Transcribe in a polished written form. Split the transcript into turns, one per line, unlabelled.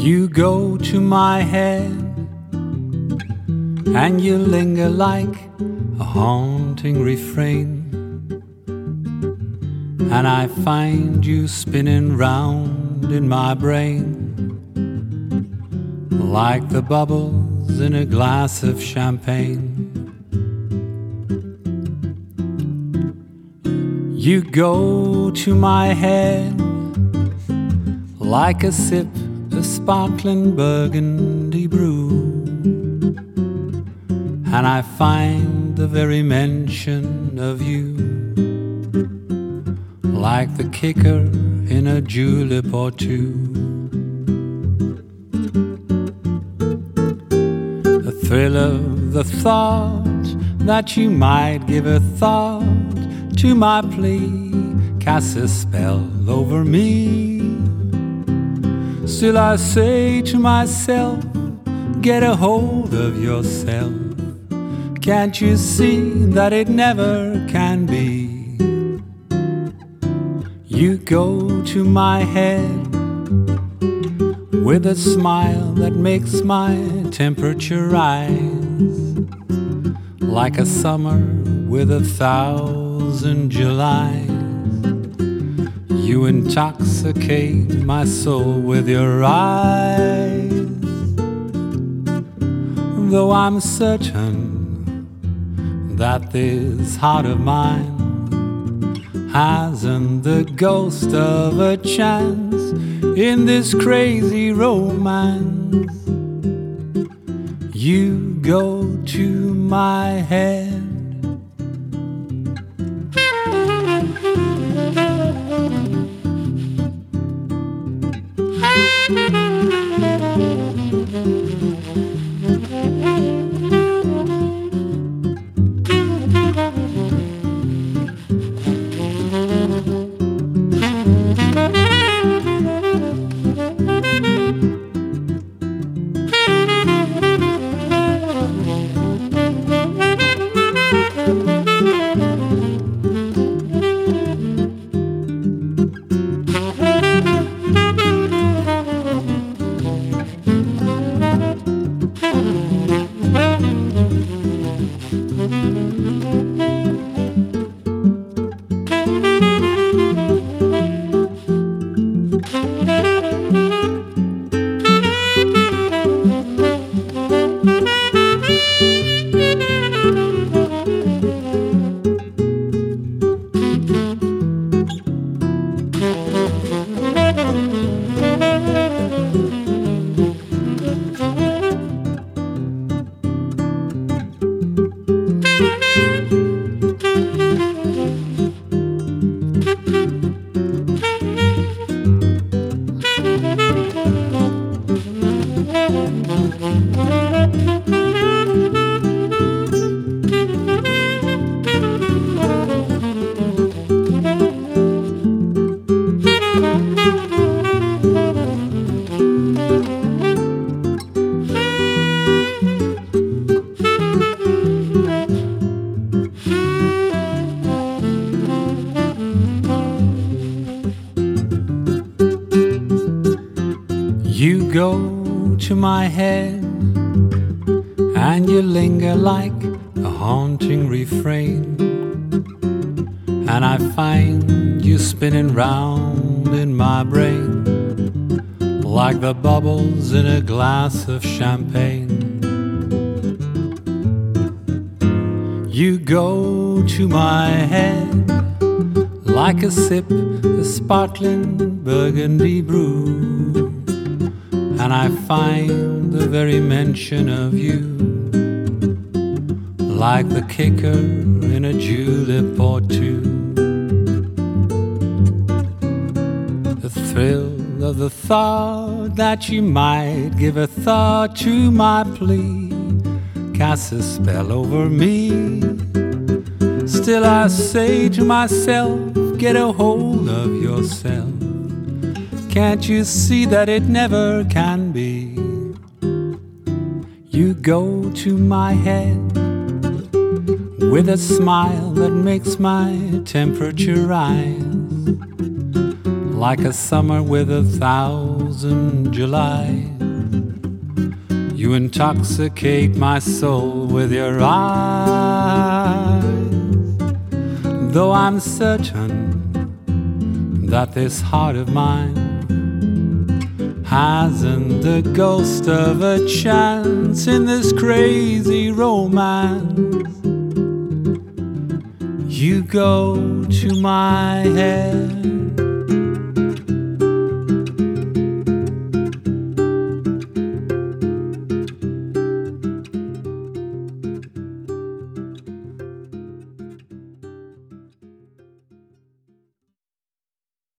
You go to my head and you linger like a haunting refrain, and I find you spinning round in my brain like the bubbles in a glass of champagne. You go to my head like a sip of sparkling burgundy brew, and I find the very mention of you like the kicker in a julep or two. The thrill of the thought that you might give a thought to my plea casts a spell over me. Still I say to myself, get a hold of yourself. Can't you see that it never can be? You go to my head with a smile that makes my temperature rise like a summer with 1,000 Julys. You intoxicate my soul with your eyes, though I'm certain that this heart of mine hasn't the ghost of a chance in this crazy romance. You go to my head. You go to my head and you linger like a haunting refrain, and I find you spinning round in my brain like the bubbles in a glass of champagne. You go to my head like a sip of sparkling burgundy brew, and I find the very mention of you like the kicker in a julep or two. The thrill of the thought that you might give a thought to my plea casts a spell over me. Still I say to myself, get a hold of yourself. Can't you see that it never can be? You go to my head with a smile that makes my temperature rise like a summer with 1,000 Julys. You intoxicate my soul with your eyes, though I'm certain that this heart of mine hasn't the ghost of a chance in this crazy romance. You go to my head